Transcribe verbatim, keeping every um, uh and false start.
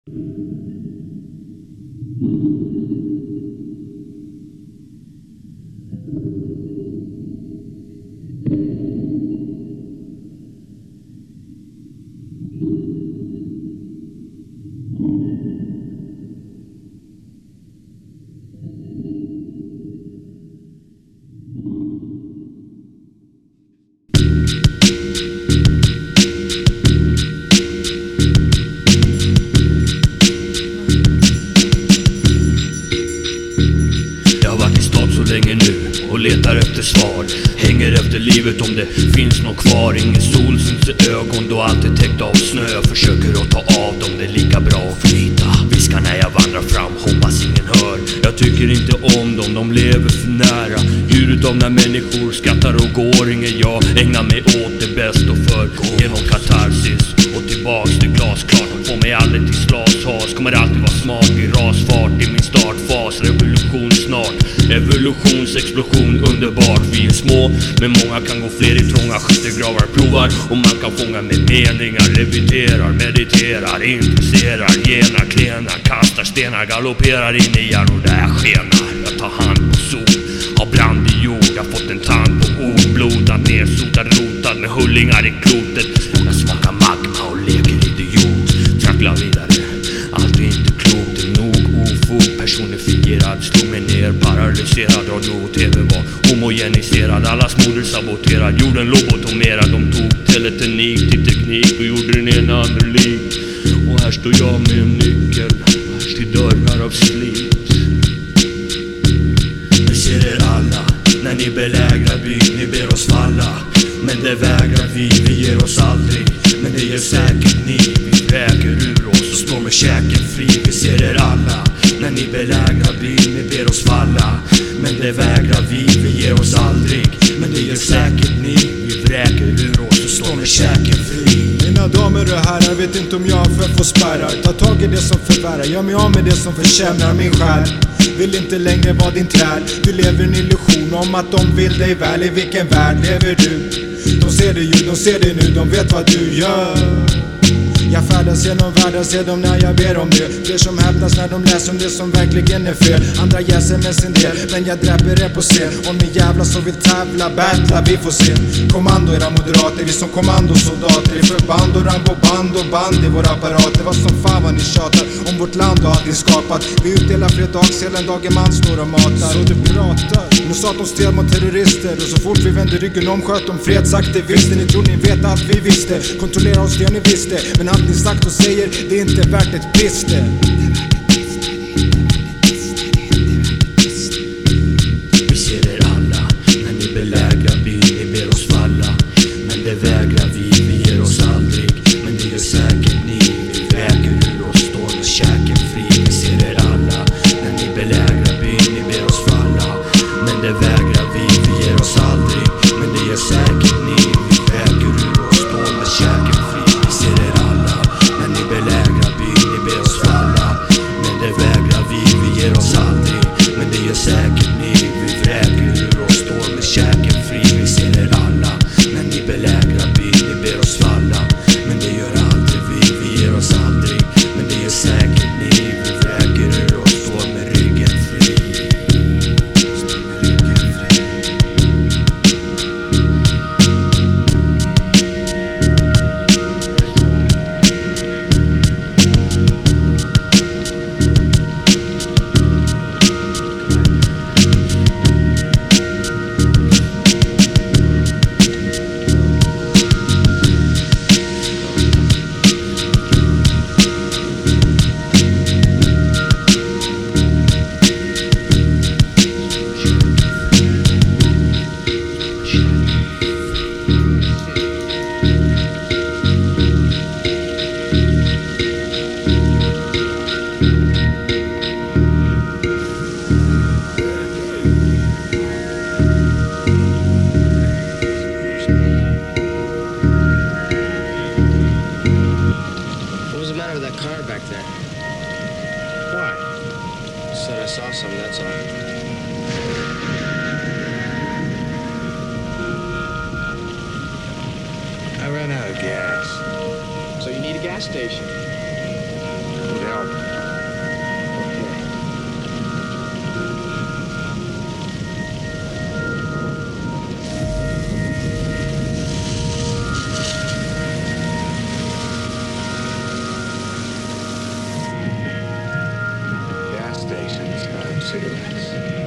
Letar efter svar, hänger efter livet om det finns något kvar. Ingen sol syns i ögon då allt är täckt av snö. Försöker att ta av dem, det är lika bra att förlita. Viskar när jag vandrar fram, hoppas ingen hör. Jag tycker inte om dem, de lever för nära. Djuret av när människor skrattar och går. Ingen jag ägnar mig åt det bäst och för. Genom katarsis och tillbaks till glasklart. De får mig aldrig till slashas, kommer alltid vara smart i rasfart. I min startfas, revolution snart. Evolutionsexplosion, underbart. Vi är små, men många kan gå fler i trånga skyttegravar. Provar och man kan fånga med meningar. Leviterar, mediterar, intresserar. Genar, klenar, kastar stenar. Galopperar in i hjärnor där jag skenar. Jag tar hand på sol, har brand i jord. Jag fått en tand på ord. Blodad, nedsotad, rotad med hullingar i klotet. Jag smakar magma och leker idiot. Tracklar vidare, allt är inte klokt. Det är nog ofog, personifierad. Slog mig ner, paralyserad. Radio och tv var homogeniserad. Allas moder saboterad, jorden lobotomerad. De tog teletenik till teknik och gjorde den ena andra lik. Och här står jag med en nyckel till dörrar av slit. Vi ser er alla när ni belägrar byn, ni ber oss falla. Men det vägrar vi, vi ger oss aldrig. Men det gör säkert ni, vi väger ur oss och står med käken fri. Vi ser er alla när ni belägrar byn, ni ber oss falla. Men det vägrar vi, vi ger oss aldrig. Men det gör säkert ni, vi vräker ur oss och står med käken fri. Mina damer och herrar, vet inte om jag för få spärrar. Ta tag i det som förvärrar, gör mig av med det som förtjänar min själ. Vill inte längre vara din träl. Du lever en illusion om att de vill dig väl. I vilken värld lever du? De ser dig ju, de ser dig nu, de vet vad du gör. Jag färdas genom världen, ser dem när jag ber om det. Fler som häpnas när de läser om det som verkligen är fel. Andra jäser med sin del, men jag dräper er på scen. Om ni jävlar så vill tävla, battla, vi får se. Kommando era moderater, vi som kommandosoldater. I förband och ramboband och band i våra apparater. Vad som fan vad ni tjatar om vårt land och allt ni skapat. Vi utdelar fredagsel en dag en man står och matar. Så du pratar, nu sa de stel mot terrorister. Och så fort vi vänder ryggen om sköt de fredsaktivister. Ni tror ni vet allt vi visste, kontrollera oss det ni visste. Men allt ni sagt och säger, det är inte värt ett piste. Vi ser er alla när ni belägrar byn, ni ber oss falla. Men det vägrar vi, vi ger oss aldrig. Men det gör säkert ni, vi väger ur oss, står med käken fri. Vi ser er alla när ni belägrar byn, ni ber oss falla. Men det vägrar vi, vi ger oss aldrig. Men det gör säkert ni, vi väger ur oss, står med käken fri. Vi ser er alla när ni belägrar byn, ni ber oss falla. Men det vägrar vi, vi ger oss aldrig. Men det gör säkert ni, vi vräker ur oss, står med käken fri. Vi ser er alla när ni belägrar byn, ni ber oss falla. Men det gör aldrig vi, vi ger oss aldrig. Men det gör säkert ni, vi vräker ur oss, står med ryggen fri. Står med ryggen fri. What was the matter with that car back there? Why? Said I saw something, that's all. I ran out of gas. So you need a gas station. Who the hell cigarettes.